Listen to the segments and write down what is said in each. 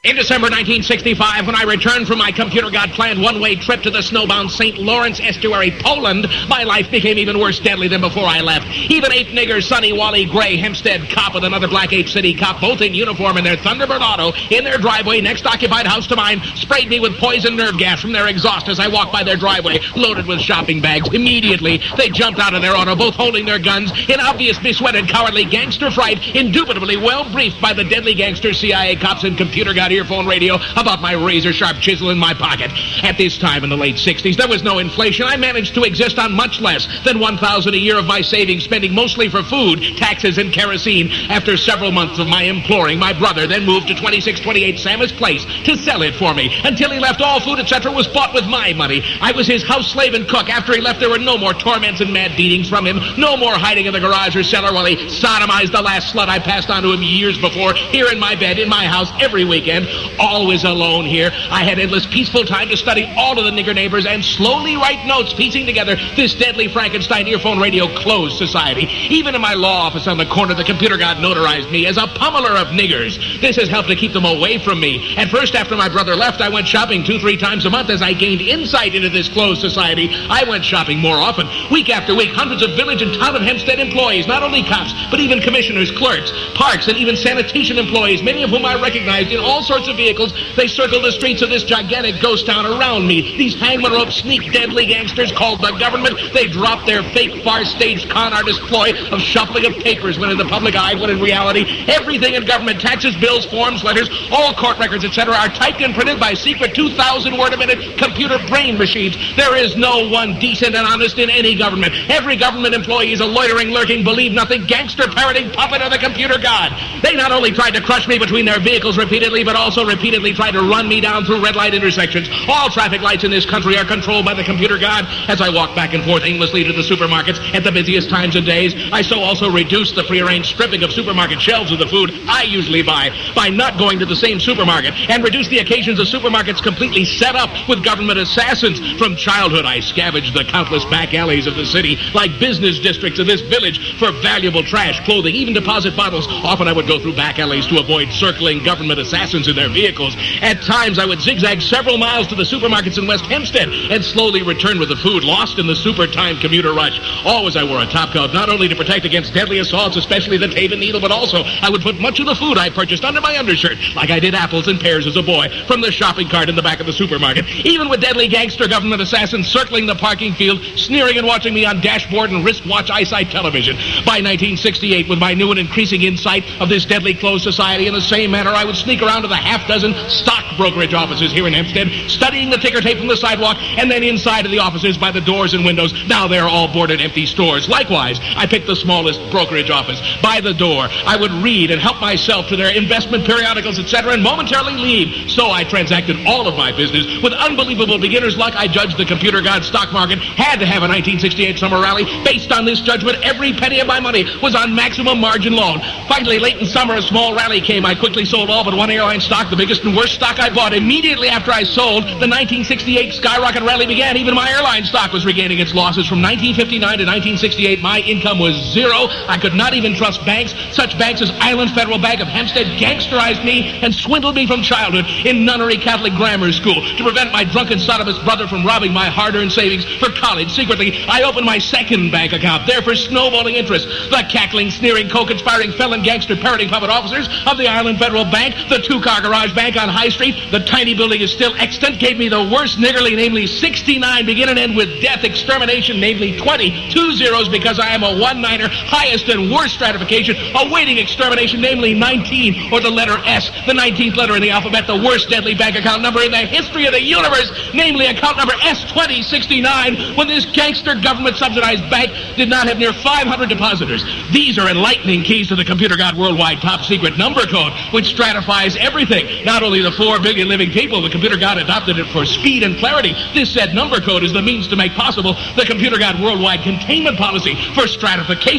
In December 1965, when I returned from my Computer God planned one-way trip to the snowbound St. Lawrence Estuary, Poland, my life became even worse deadly than before I left. Even 8 niggers, Sonny, Wally, Gray, Hempstead cop, and another Black Ape City cop, both in uniform in their Thunderbird auto, in their driveway, next occupied house to mine, sprayed me with poison nerve gas from their exhaust as I walked by their driveway, loaded with shopping bags. Immediately, they jumped out of their auto, both holding their guns, in obvious besweated, cowardly gangster fright, indubitably well briefed by the deadly gangster CIA cops and Computer God earphone radio about my razor-sharp chisel in my pocket. At this time in the late 60s, there was no inflation. I managed to exist on much less than $1,000 a year of my savings, spending mostly for food, taxes, and kerosene. After several months of my imploring, my brother then moved to 2628 Samus Place to sell it for me. Until he left, all food, etc. was bought with my money. I was his house slave and cook. After he left, there were no more torments and mad beatings from him, no more hiding in the garage or cellar while he sodomized the last slut I passed on to him years before, here in my bed, in my house, every weekend. Always alone here. I had endless peaceful time to study all of the nigger neighbors and slowly write notes piecing together this deadly Frankenstein earphone radio closed society. Even in my law office on the corner, the Computer God notarized me as a pummeler of niggers. This has helped to keep them away from me. At first, after my brother left, I went shopping 2-3 times a month. As I gained insight into this closed society, I went shopping more often. Week after week, hundreds of village and town of Hempstead employees, not only cops, but even commissioners, clerks, parks, and even sanitation employees, many of whom I recognized in all sorts of vehicles. They circled the streets of this gigantic ghost town around me. These hangman rope sneak deadly gangsters called the government. They dropped their fake far-staged con artist ploy of shuffling of papers when in the public eye, when in reality, everything in government, taxes, bills, forms, letters, all court records, etc., are typed and printed by secret 2,000-word-a-minute computer brain machines. There is no one decent and honest in any government. Every government employee is a loitering, lurking, believe-nothing, gangster-parroting puppet of the Computer God. They not only tried to crush me between their vehicles repeatedly, but also repeatedly tried to run me down through red light intersections. All traffic lights in this country are controlled by the Computer God. As I walk back and forth aimlessly to the supermarkets at the busiest times and days, I so also reduce the prearranged stripping of supermarket shelves of the food I usually buy by not going to the same supermarket, and reduce the occasions of supermarkets completely set up with government assassins. From childhood, I scavenged the countless back alleys of the city, like business districts of this village, for valuable trash, clothing, even deposit bottles. Often I would go through back alleys to avoid circling government assassins in their vehicles. At times, I would zigzag several miles to the supermarkets in West Hempstead and slowly return with the food lost in the super-time commuter rush. Always I wore a top coat, not only to protect against deadly assaults, especially the Taven needle, but also I would put much of the food I purchased under my undershirt, like I did apples and pears as a boy, from the shopping cart in the back of the supermarket. Even with deadly gangster government assassins circling the parking field, sneering and watching me on dashboard and wristwatch eyesight television. By 1968, with my new and increasing insight of this deadly closed society, in the same manner, I would sneak around to the half-dozen stock brokerage offices here in Hempstead, studying the ticker tape from the sidewalk, and then inside of the offices by the doors and windows. Now they're all boarded empty stores. Likewise, I picked the smallest brokerage office. By the door, I would read and help myself to their investment periodicals, etc., and momentarily leave. So I transacted all of my business with unbelievable beginner's luck. I judged the Computer God stock market had to have a 1968 summer rally. Based on this judgment, every penny of my money was on maximum margin loan. Finally, late in summer, a small rally came. I quickly sold all but one airline stock, the biggest and worst stock I bought. Immediately after I sold, the 1968 skyrocket rally began. Even my airline stock was regaining its losses. From 1959 to 1968, my income was zero. I could not even trust banks. Such banks as Island Federal Bank of Hempstead gangsterized me and swindled me from childhood in Nunnery Catholic Grammar School. To prevent my drunken sodomist brother from robbing my hard-earned savings for college, secretly, I opened my second bank account, there for snowballing interest. The cackling, sneering, co-conspiring, felon, gangster, parroting puppet officers of the Island Federal Bank, the two-car garage bank on High Street, the tiny building is still extant, gave me the worst niggerly, namely 69, begin and end with death, extermination, namely 20, 2 zeros because I am a one-niner, highest and worst stratification, awaiting extermination, namely 19, or the letter S, the 19th letter in the alphabet, the worst deadly bank account number in the history of the universe, namely account number S2069, when this gangster government-subsidized bank did not have near 500 depositors. These are enlightening keys to the Computer God worldwide top-secret number code, which stratifies everything. Not only the 4 billion living people, the Computer God adopted it for speed and clarity. This said number code is the means to make possible the Computer God worldwide containment policy for stratification.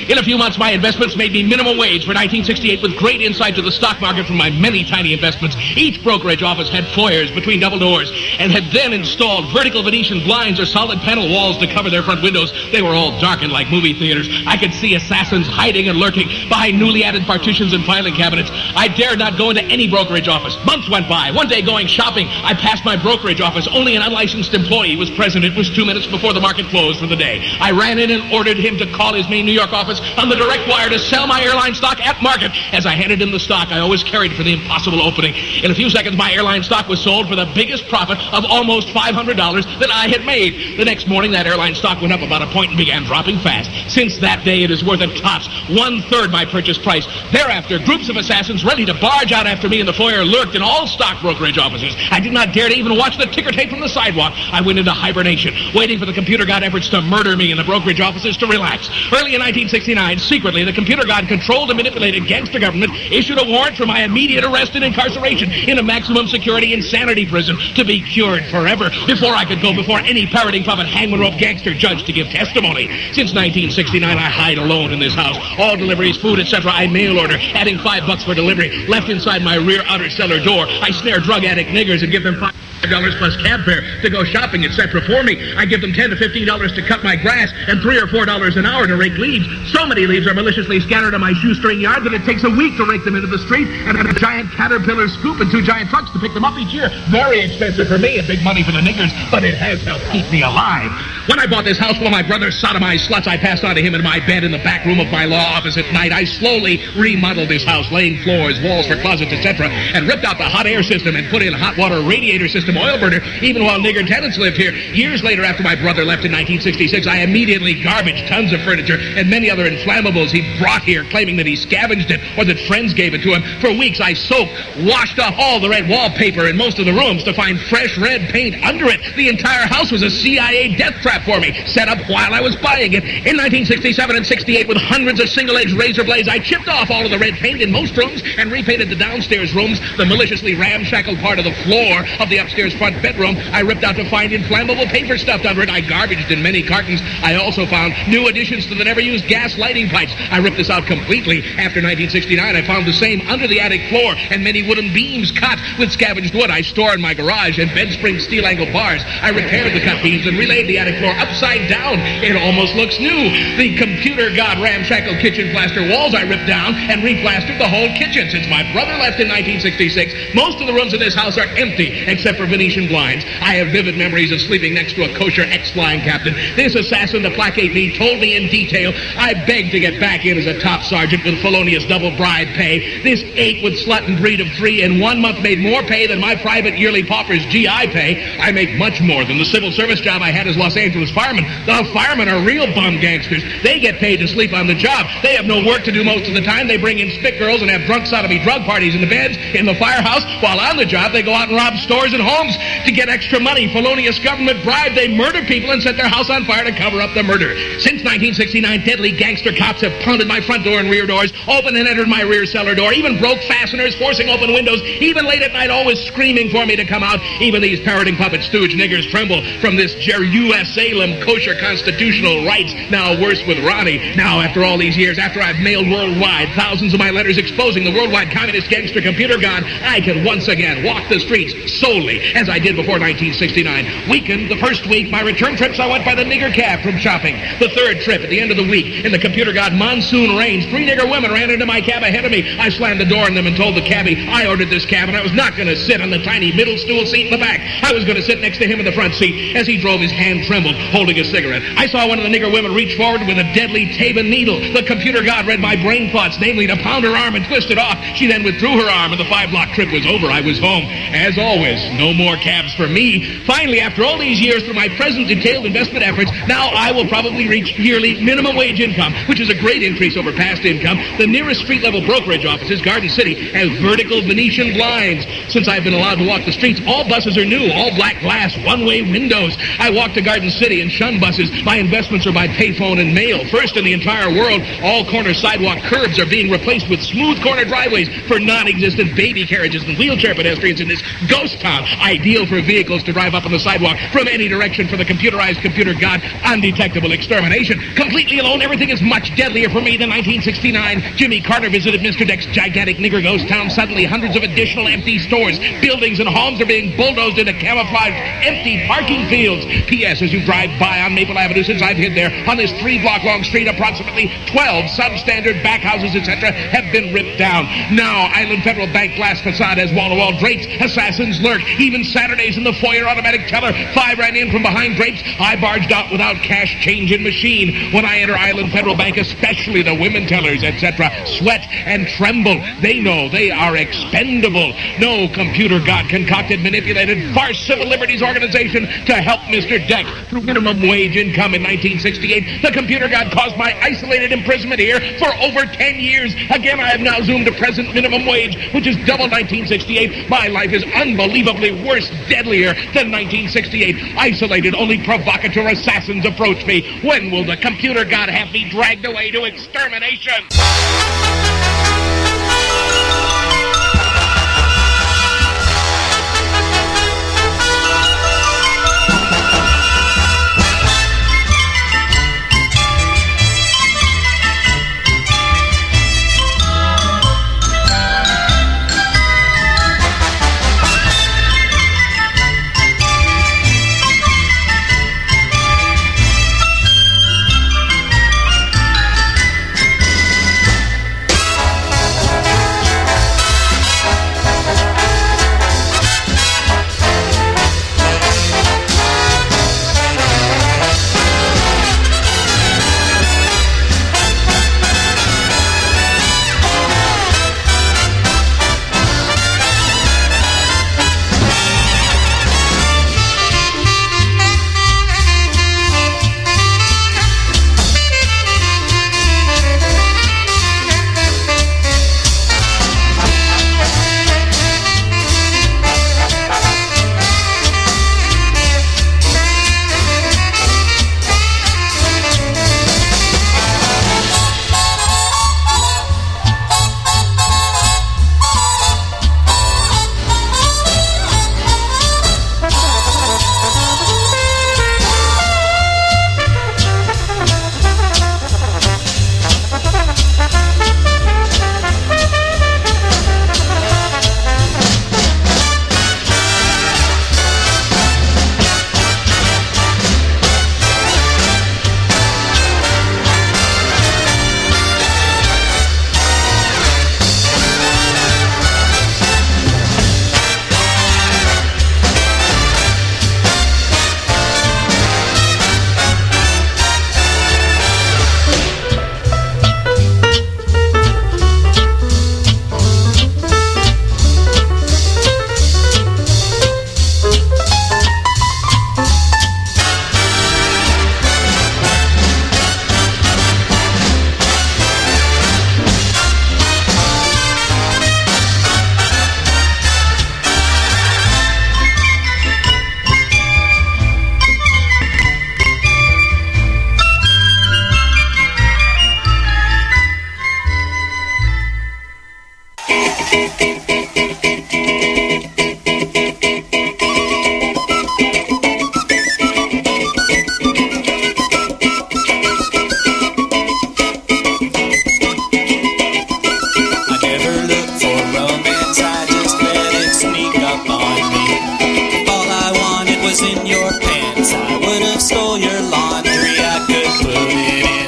In a few months, my investments made me minimum wage for 1968 with great insight to the stock market from my many tiny investments. Each brokerage office had foyers between double doors and had then installed vertical Venetian blinds or solid panel walls to cover their front windows. They were all darkened like movie theaters. I could see assassins hiding and lurking behind newly added partitions and filing cabinets. I dared not go into any brokerage office. Months went by. One day going shopping, I passed my brokerage office. Only an unlicensed employee was present. It was 2 minutes before the market closed for the day. I ran in and ordered him to call his main New York office on the direct wire to sell my airline stock at market. As I handed him the stock, I always carried for the impossible opening. In a few seconds, my airline stock was sold for the biggest profit of almost $500 that I had made. The next morning, that airline stock went up about a point and began dropping fast. Since that day, it is worth at tops 1/3 my purchase price. Thereafter, groups of assassins ready to barge out after me in the foyer lurked in all stock brokerage offices. I did not dare to even watch the ticker tape from the sidewalk. I went into hibernation, waiting for the computer god efforts to murder me in the brokerage offices to relax. Early in 1969, secretly, the computer god controlled and manipulated gangster government issued a warrant for my immediate arrest and incarceration in a maximum security insanity prison to be cured forever before I could go before any parroting puppet hangman rope gangster judge to give testimony. Since 1969, I hide alone in this house. All deliveries, food, etc., I mail order, adding $5 for delivery. Left inside my rear outer cellar door, I snare drug addict niggers and give them $5 plus cab fare to go shopping, etc. for me. I give them $10 to $15 to cut my grass and $3 or $4 an hour to rake leaves. So many leaves are maliciously scattered on my shoestring yard that it takes a week to rake them into the street, and a giant caterpillar scoop and 2 giant trucks to pick them up each year. Very expensive for me and big money for the niggers, but it has helped keep me alive. When I bought this house while my brother sodomized sluts, I passed on to him in my bed in the back room of my law office at night. I slowly remodeled this house, laying floors, walls for closets, etc., and ripped out the hot air system and put in hot water radiator system oil burner, even while nigger tenants lived here. Years later, after my brother left in 1966, I immediately garbaged tons of furniture and many other inflammables he brought here, claiming that he scavenged it or that friends gave it to him. For weeks, I soaked, washed off all the red wallpaper in most of the rooms to find fresh red paint under it. The entire house was a CIA death trap for me, set up while I was buying it. In 1967 and 68, with hundreds of single-edged razor blades, I chipped off all of the red paint in most rooms and repainted the downstairs rooms, the maliciously ramshackled part of the floor of the upstairs front bedroom. I ripped out to find inflammable paper stuffed under it. I garbaged in many cartons. I also found new additions to the never-used gas lighting pipes. I ripped this out completely. After 1969, I found the same under the attic floor and many wooden beams cut with scavenged wood I store in my garage and bed spring steel angle bars. I repaired the cut beams and relaid the attic floor upside down. It almost looks new. The computer god ramshackle kitchen plaster walls I ripped down and replastered the whole kitchen. Since my brother left in 1966, most of the rooms in this house are empty except for Venetian blinds. I have vivid memories of sleeping next to a kosher ex-flying captain. This assassin, to placate me, told me in detail I begged to get back in as a top sergeant with felonious double bribe pay. This ape with slut and breed of 3 in 1 month made more pay than my private yearly pauper's GI pay. I make much more than the civil service job I had as Los Angeles fireman. The firemen are real bum gangsters. They get paid to sleep on the job. They have no work to do most of the time. They bring in spit girls and have drunk sodomy drug parties in the beds in the firehouse. While on the job, they go out and rob stores and homes to get extra money. Felonious government bribe. They murder people and set their house on fire to cover up the murder. Since 1969, deadly gangster cops have pounded my front door and rear doors, opened and entered my rear cellar door, even broke fasteners, forcing open windows, even late at night, always screaming for me to come out. Even these parroting puppet stooge niggers tremble from this U.S. Salem kosher constitutional rights, now worse with Ronnie. Now, after all these years, after I've mailed worldwide thousands of my letters exposing the worldwide communist gangster computer god, I can once again walk the streets solely as I did before 1969. Weekend, the first week, my return trips, I went by the nigger cab from shopping. The third trip, at the end of the week, in the computer god monsoon rains, 3 nigger women ran into my cab ahead of me. I slammed the door on them and told the cabbie I ordered this cab and I was not going to sit on the tiny middle stool seat in the back. I was going to sit next to him in the front seat. As he drove, his hand trembled, holding a cigarette. I saw one of the nigger women reach forward with a deadly Tabin needle. The computer god read my brain thoughts, namely to pound her arm and twist it off. She then withdrew her arm and the 5-block trip was over. I was home. As always, no more cabs for me. Finally, after all these years, through my present detailed investment efforts, now I will probably reach yearly minimum wage income, which is a great increase over past income. The nearest street-level brokerage offices, Garden City, has vertical Venetian blinds. Since I've been allowed to walk the streets, all buses are new, all black glass, one-way windows. I walk to Garden City and shun buses. My investments are by payphone and mail. First in the entire world, all corner sidewalk curbs are being replaced with smooth corner driveways for non-existent baby carriages and wheelchair pedestrians in this ghost town. ideal for vehicles to drive up on the sidewalk from any direction for the computerized computer god, undetectable extermination. Completely alone, everything is much deadlier for me than 1969. Jimmy Carter visited Mr. Deck's gigantic nigger ghost town. Suddenly, hundreds of additional empty stores, buildings, and homes are being bulldozed into camouflaged, empty parking fields. P.S. As you drive by on Maple Avenue, since I've hid there, on this 3-block-long street, approximately 12 substandard back houses, etc., have been ripped down. Now, Island Federal Bank glass facade has wall-to-wall drapes. Assassins lurk. Even Saturdays in the foyer automatic teller. 5 ran in from behind drapes. I barged out without cash change in machine. When I enter Island Federal Bank, especially the women tellers, etc., sweat and tremble. They know they are expendable. No computer god concocted, manipulated, farce civil liberties organization to help Mr. Deck. Through minimum wage income in 1968, the computer god caused my isolated imprisonment here for over 10 years. Again, I have now zoomed to present minimum wage, which is double 1968. My life is unbelievably worse, deadlier than 1968. Isolated, only provocateur assassins approach me. When will the computer god have me dragged away to extermination?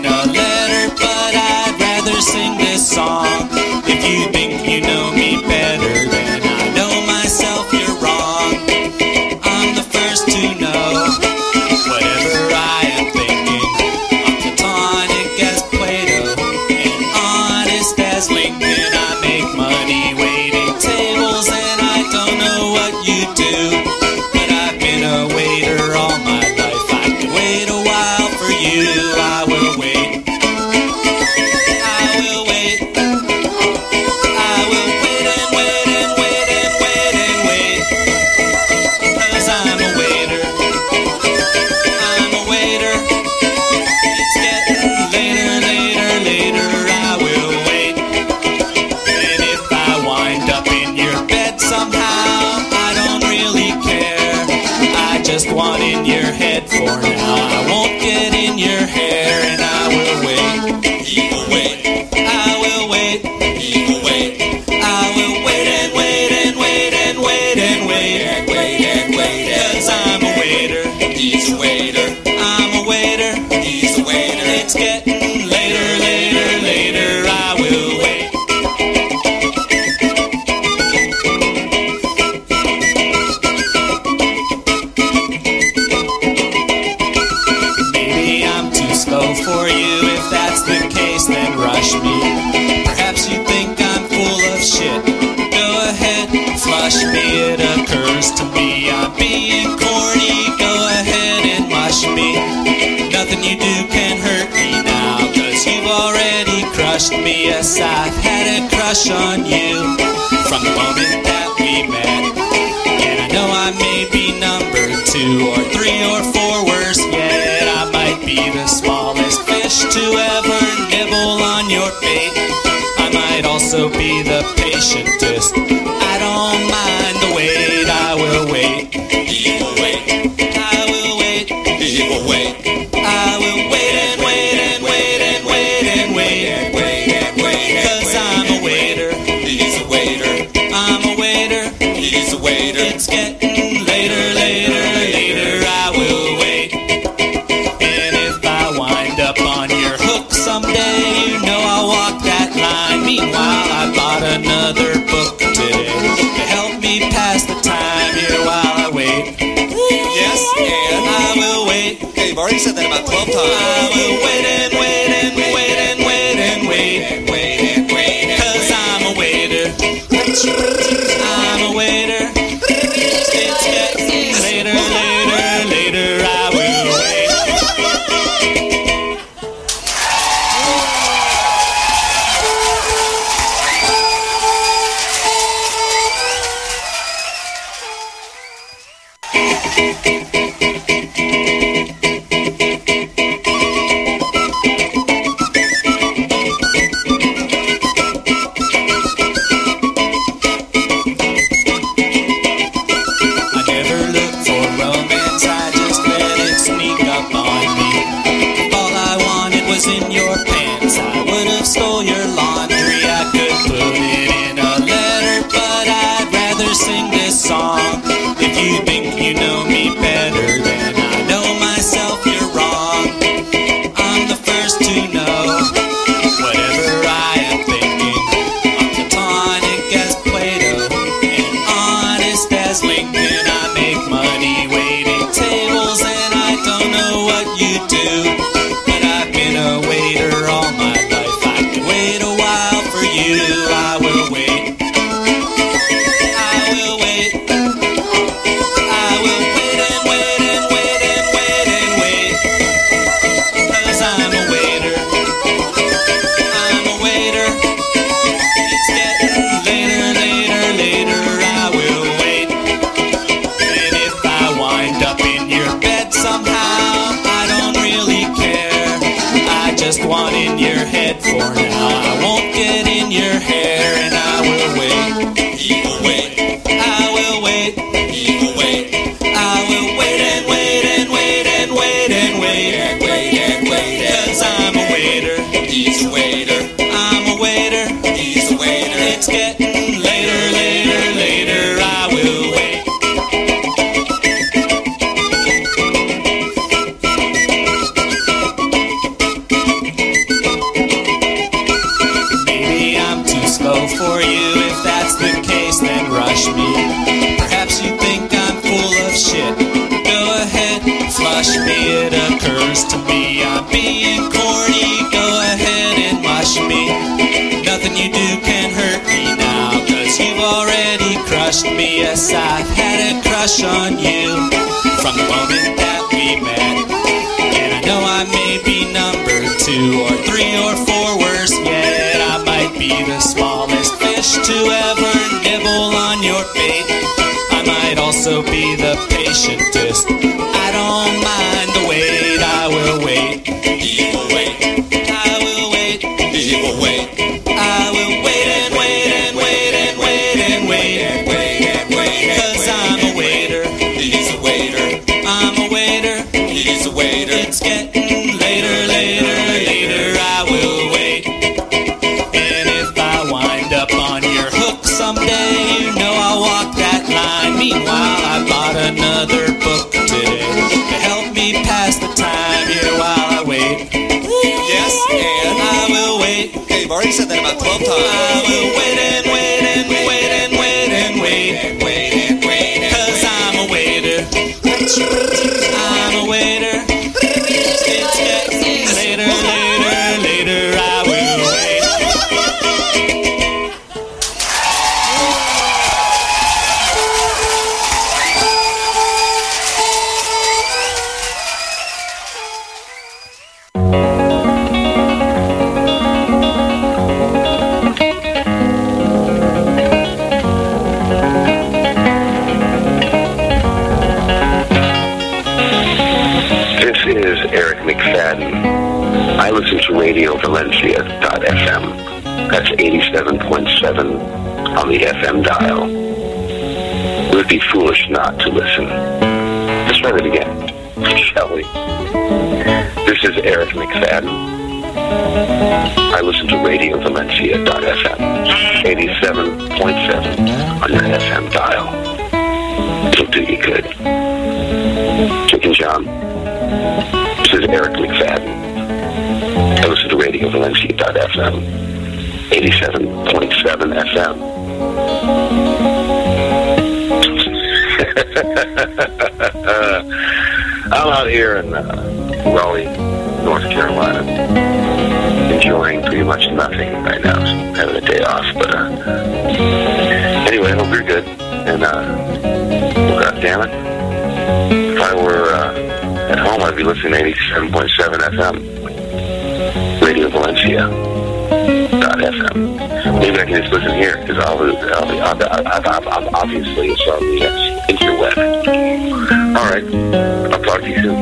Sing this song if you think you know me better. in your hair, and I will wait. He will wait. I will wait. He will wait. I will wait and wait and wait and wait and wait and wait and wait. 'Cause I'm a waiter. He's a waiter. I'm a waiter. He's a waiter. It's getting later, later, later. I will wait. Maybe I'm too slow for you. If that's the case, then rush me. Perhaps you think I'm full of shit. Go ahead, flush me. It occurs to me I'm being corny. Go ahead and mush me. Nothing you do can hurt me now, 'cause you've already crushed me. Yes, I've had a crush on you from the moment that we met. And I know I may be number 2 or 3 or 4 worse yet. I might be the smallest fish to ever nibble on your bait. I might also be the patientest. I don't mind the wait. I will wait. He will wait. I will wait. He will wait. I will wait and wait and wait and wait and wait and wait and wait. 'Cause I'm a waiter. He's a waiter. I'm a waiter. He's a waiter. It's getting later, later, later. I will wait. And if I wind up on your hook someday, you know I'll walk that line. Meanwhile, I bought another book today to help me pass the time here while I wait. Yes, and I will wait. Hey, you've already said that about 12 times. I will wait and wait and wait and wait and wait and wait and wait. 'Cause I'm a waiter. I'm a waiter. It's getting later, later, later. I will wait. I never looked for romance, I just let it sneak up on me. If all I wanted was in your pants, I would have stole your laundry. I could put it in a letter, but I'd rather sing this song. If you think you know me better than I know myself, you're wrong. I'm the first to know whatever I am thinking. I'm platonic as Plato and honest as Lincoln. I make money waiting tables, and I don't know what you do, but I've been a waiter all my life. I could wait a while for you. I will wait. I will wait. I will wait and wait and wait and wait and wait. 'Cause I'm a waiter. I'm a waiter. It's getting later, later, later. I will wait. And if I wind up in your bed somehow, I don't really care. I just want in your head for now. I won't get in your hair, and I will wait. He will wait. I will wait. He will wait. I will wait and wait and wait and wait and wait and wait and wait. 'Cause I'm a waiter. He's a waiter. I'm a waiter. He's a waiter. It's getting later, later, later. I will wait. Maybe I'm too slow for you. If that's the case, then rush me. Perhaps you think I'm full of shit. Go ahead, flush me. It occurs to me I'm being corny. Go ahead and mush me. Nothing you do can hurt me now, 'cause you've already crushed me. Yes, I've had a crush on you from the moment that we met. And I know I may be number 2 or 3 or 4 worse yet. I might be the smallest fish to ever nibble on your bait. I might also be the patientest. I don't mind the wait. I will wait. He will wait. I will wait. He will wait. I will wait and wait and wait and wait and wait and wait and wait. 'Cause I'm a waiter. He's a waiter. I'm a waiter. He's a waiter. It's getting late. already said that about 12 times. I will wait and wait and wait and wait and wait, 'cause I'm a waiter. I'm a waiter. It's getting later, later, later. I will wait. I listen to RadioValencia.fm. That's 87.7 on the FM dial. It would be foolish not to listen. Let's try that again, shall we? This is Eric McFadden. I listen to RadioValencia.fm. 87.7 on your FM dial. It'll do you good. Chicken John. This is Eric McFadden. I listen to RadioValencia.fm, 87.7 FM. I'm out here in Raleigh, North Carolina, enjoying pretty much nothing right now. I'm having a day off, but anyway, I hope you're good. And God damn it, if I were at home, I'd be listening to 87.7 FM. RadioValencia.fm. Maybe I can just listen here, because obviously it's on the interweb. All right, I'll talk to you soon.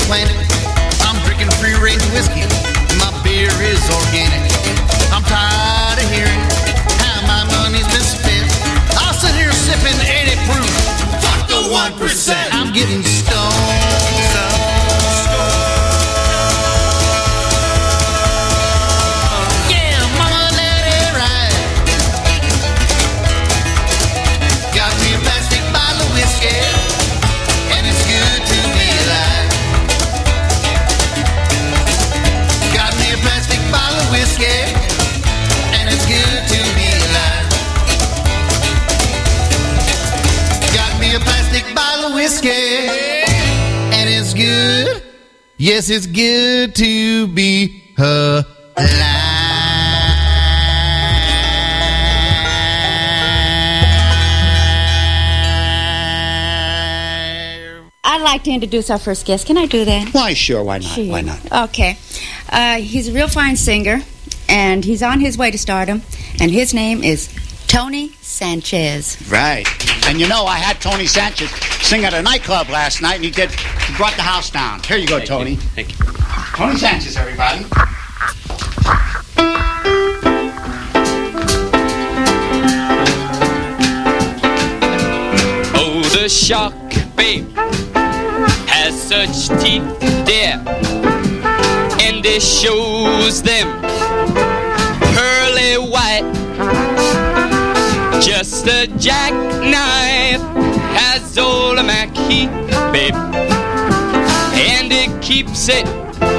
planet. I'm drinking free-range whiskey. My beer is organic. I'm tired of hearing how my money's been spent. I'll sit here sipping 80 proof. Fuck the 1%. I'm getting stoned up. Yeah, mama, let it ride. Got me a plastic bottle of whiskey, and it's good to be alive. Got me a plastic bottle of whiskey, and it's good to be alive. Got me a plastic bottle of whiskey, and it's good. Yes, it's good to be alive. I'd like to introduce our first guest. Can I do that? Why, sure, why not? Sure. Why not? Okay. He's a real fine singer, and he's on his way to stardom, and his name is Tony Sanchez. Right. And you know, I had Tony Sanchez sing at a nightclub last night, and he brought the house down. Here you go, Tony. Thank you. Tony Sanchez, everybody. Oh, the shark, babe, has such teeth, dear, and it shows them pearly white. Just a jackknife has old Mackie, babe, and it keeps it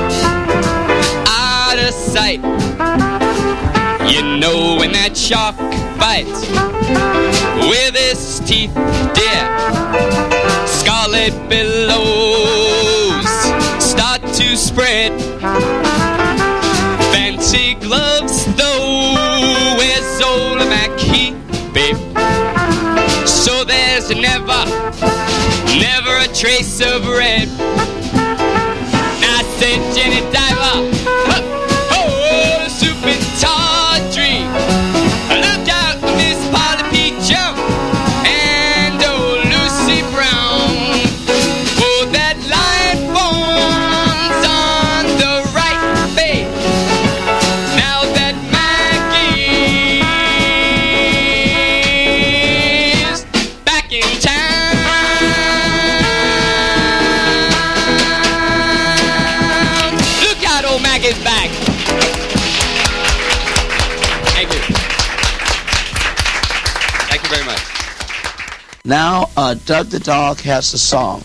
out of sight. You know when that shark bites with his teeth, dear, scarlet billows start to spread. Fancy gloves, though, where's old Mackie, babe? So there's never a trace of red. I said, Jenny Diver, oh, the super tawdry. Look out, Miss Polly Peachum and old Lucy Brown. Oh, that line forms on the right, babe. Now that Maggie's back in town. Look out, old Maggie's back. Thank you. Thank you very much. Now, Doug the Dog has a song.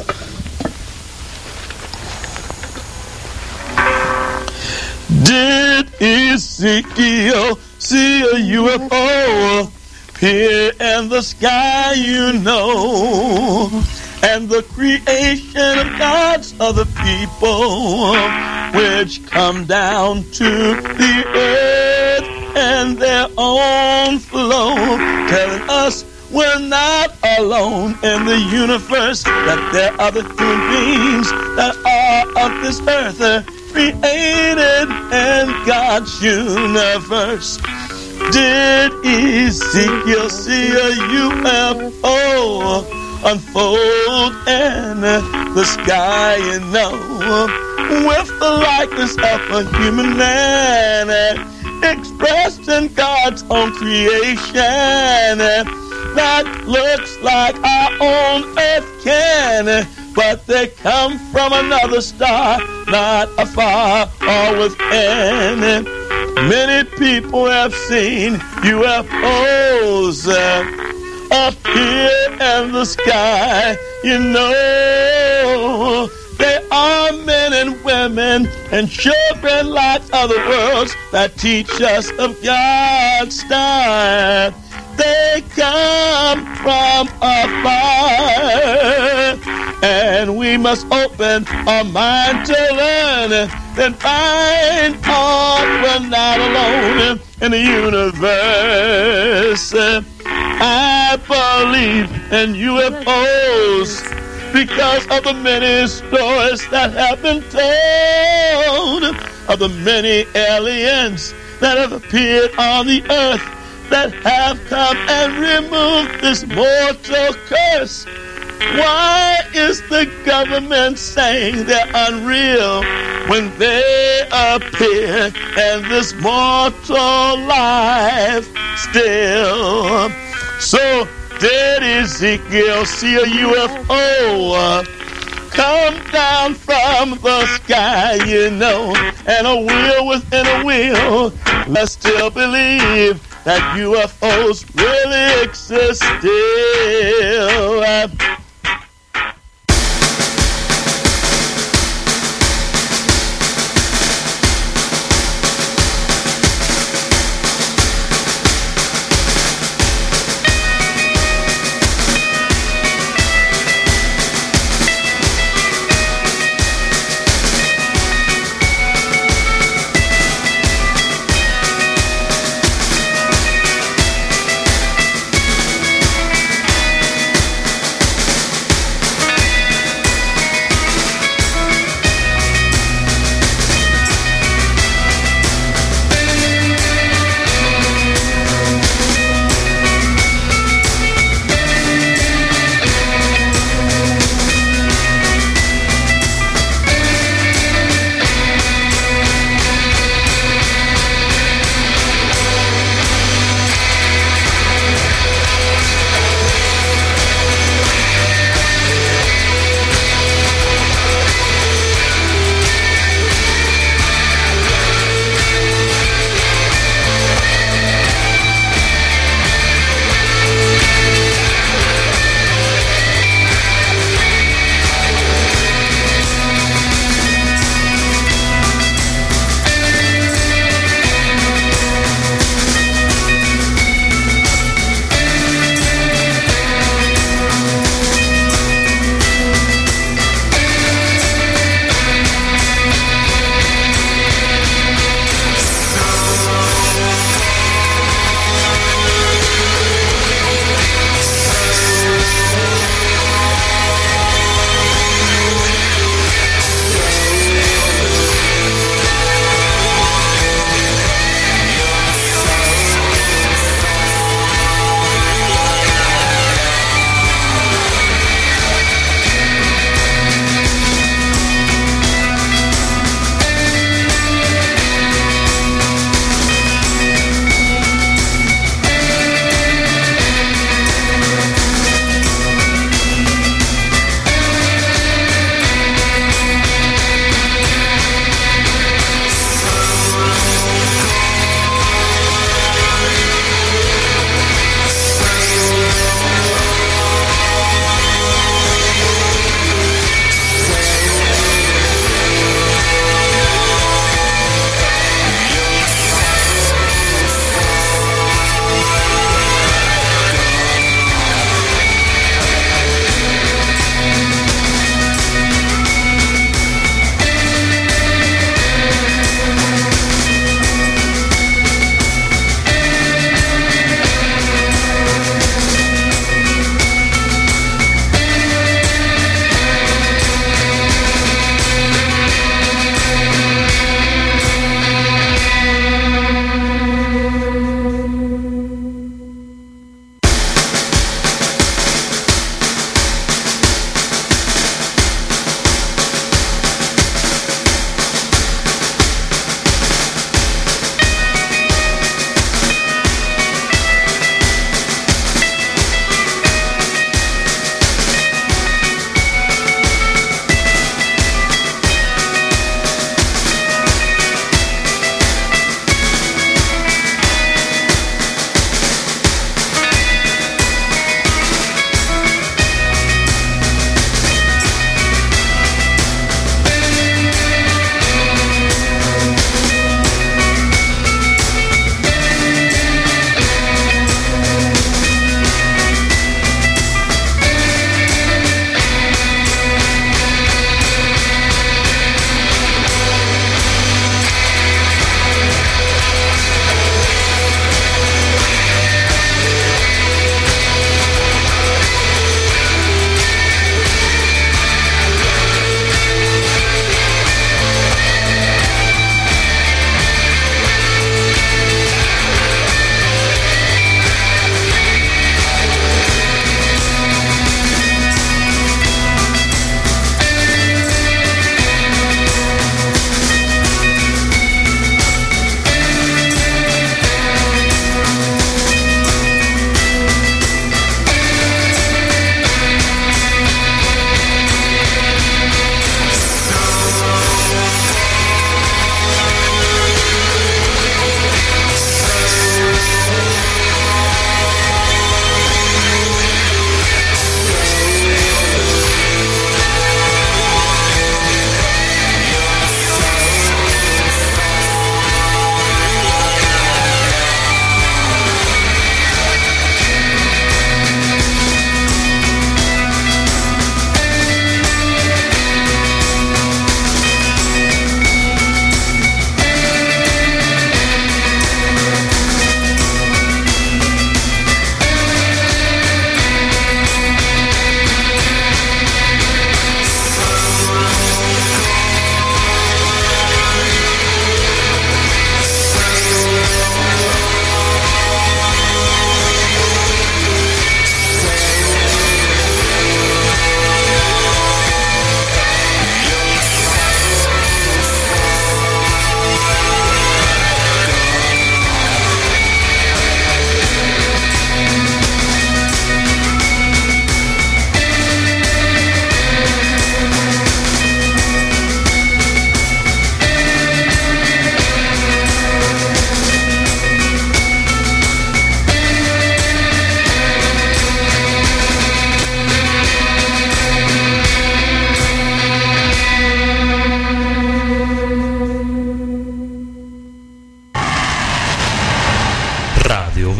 Did Ezekiel see a UFO appear in the sky, you know? And the creation of God's other people, which come down to the earth and their own flow, telling us we're not alone in the universe, that there are other human beings that are of this earth, created in God's universe. Did Ezekiel see a UFO unfold in the sky, you know, with the likeness of a human man, expressed in God's own creation, that looks like our own earth can, but they come from another star, not afar or within. Many people have seen UFOs appear in the sky, you know. They are men and women and children like other worlds that teach us of God's star. They come from afar, and we must open our mind to learn and find we're not alone in the universe. I believe in UFOs because of the many stories that have been told, of the many aliens that have appeared on the earth, that have come and removed this mortal curse. Why is the government saying they're unreal when they appear in this mortal life still? So did Ezekiel see a UFO come down from the sky, you know, and a wheel within a wheel? Let's still believe that UFOs really exist still.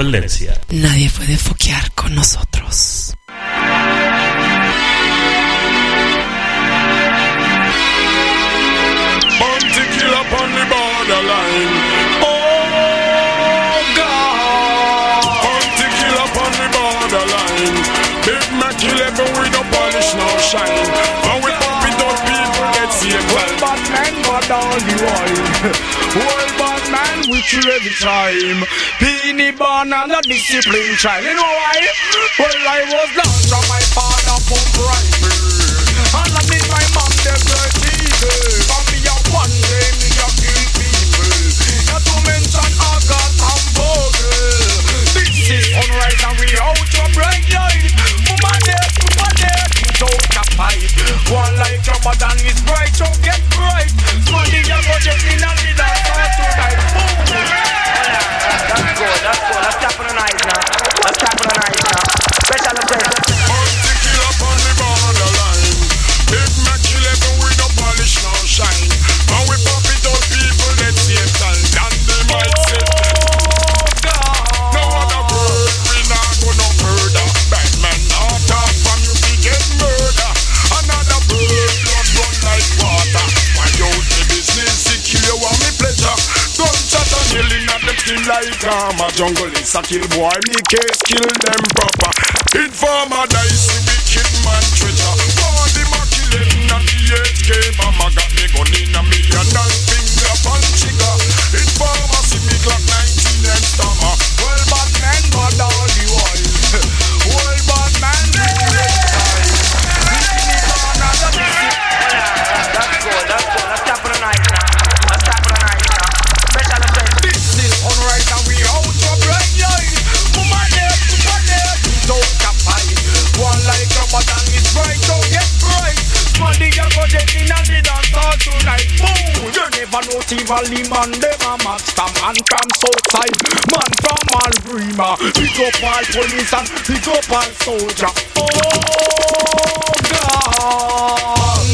Valencia. Nadie puede foquear con nosotros. Bounty kill up on the borderline. Oh God. Bounty kill up on the borderline. Big Mac kill every with no polish, no shine. And we pump it up, people get same. Well, bad man got all the wine. Well, bad man we kill every time. Peony born and a discipline child. You know why? Well, I was launched on my father pump rifle. And I need my mom them dirty evil. For me a one day me a kill people. Not to mention August and Vogel. This is sunrise and we out to bright light. Mama there, it's out a fight. One like your mother is bright, so get bright. Money you go just in and the dance all tonight. Boom! That's good. Let's tap on the night now. Special attention. Bounty kill up on the borderline. Big Mac kill every with no polish, no shine. And we pop it out people that same time. And they might say, oh God. No other bird, we not go no further. Bad man not talk from you, we get murder. Another bird, blood run like water. My out the business, secure want me pleasure. Gunshot and yelling at them team like a jungle is a kill boy. Me case kill them proper. Informer dice, wicked man treasure. Body ma killing at the 8K. Mama got me gun in a million and finger on trigger. Informer see me clock 19 and stammer. Well, bad man got all the oil. Well, bad man got the red time. That's good. Let's tap on the night now. Special effect. This is sunrise and we out to bright light. Mama there, don't cap fight. One like your mother is bright, don't get bright. Money you go get in and the dance all tonight. Boom! You never know Tivoli man, them a master man from Southside, man from Malbrima. Pick up all police and pick up all soldier. Oh God!